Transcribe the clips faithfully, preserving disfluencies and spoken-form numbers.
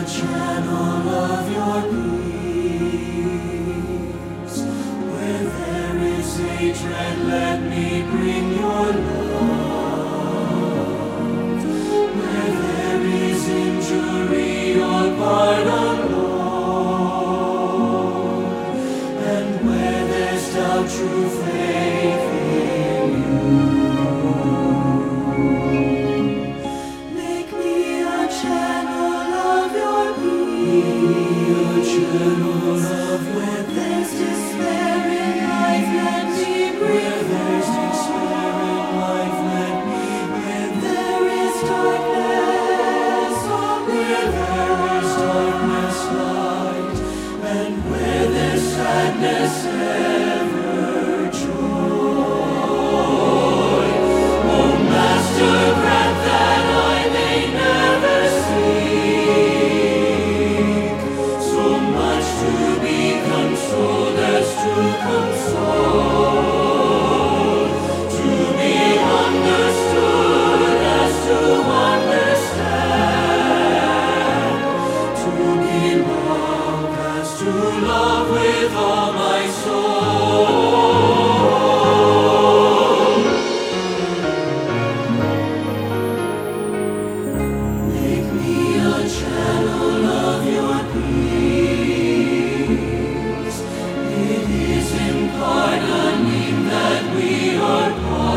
channel of your peace. Where there is hatred, let me bring your love. Where there is injury, your pardon, Lord. And where there's doubt, true faith in you. Make me a channel of your peace. A channel of where there's despair in life, let me bring. Where there's despair in life, let me bring. Where there is darkness, where there is darkness, light. And where there's sadness, ever joy. Oh, Master, grant that I may never seek so much to be consoled as to console, to be understood as to understand, to be loved as to love with all my soul. Make me a channel of your peace. It is in pardoning that we are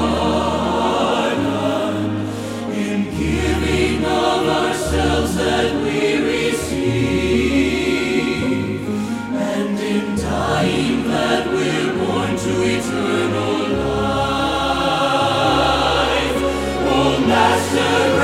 pardoned, in giving of ourselves that we receive, and in dying that we're born to eternal life. Oh, Master,